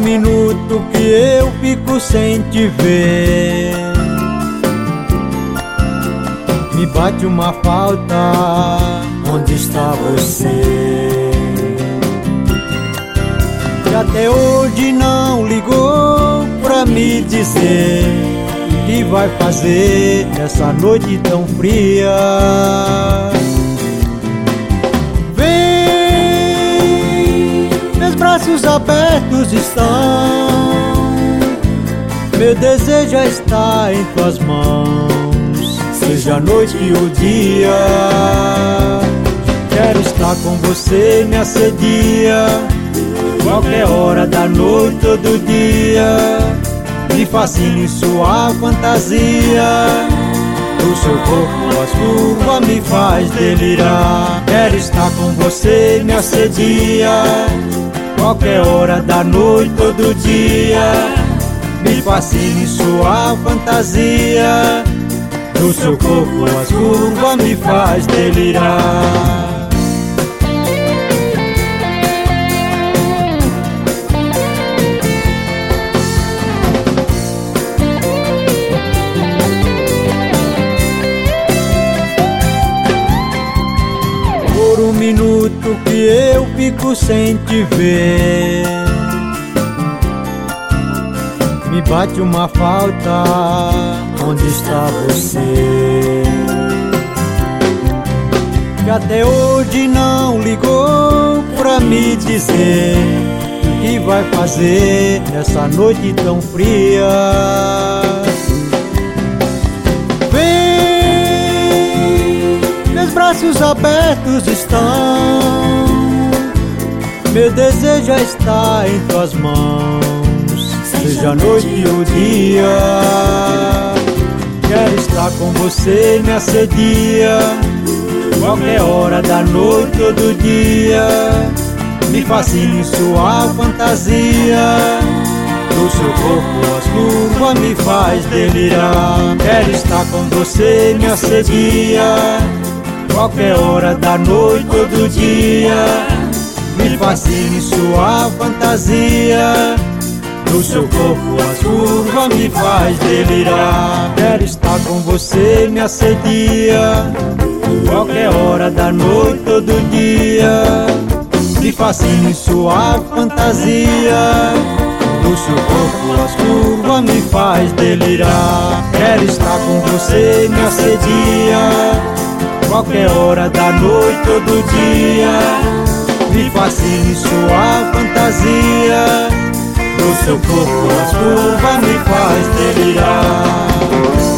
minuto que eu fico sem te ver, me bate uma falta. Onde está você? Que até hoje não ligou pra me dizer o que vai fazer nessa noite tão fria. Vem, meus braços abertos estão, meu desejo já está em tuas mãos, seja a noite ou o dia. Quero estar com você, me assedia, qualquer hora da noite, todo dia. Me fascina em sua fantasia, o seu corpo, as curvas me faz delirar. Quero estar com você, me assedia, qualquer hora da noite, todo dia. Me fascina em sua fantasia, o seu corpo, as curvas me faz delirar. Por um minuto que eu fico sem te ver, me bate uma falta. Onde está você? Que até hoje não ligou pra me dizer o que vai fazer nessa noite tão fria. Vem, meus braços abertos estão, meu desejo já está em tuas mãos, seja a noite ou o dia. Quero estar com você, me assedia, qualquer hora da noite, todo dia. Me fascina em sua fantasia, do seu corpo as curvas me faz delirar. Quero estar com você, me assedia, qualquer hora da noite, todo dia. Me fascina em sua fantasia, do seu corpo as curvas me faz delirar. Quero estar com você, me assedia, qualquer hora da noite, todo dia. Me fascina em sua fantasia, do seu corpo as curvas me faz delirar. Quero estar com você, me assedia, qualquer hora da noite, todo dia. Me fascina em sua fantasia, do seu corpo as curvas me faz delirar.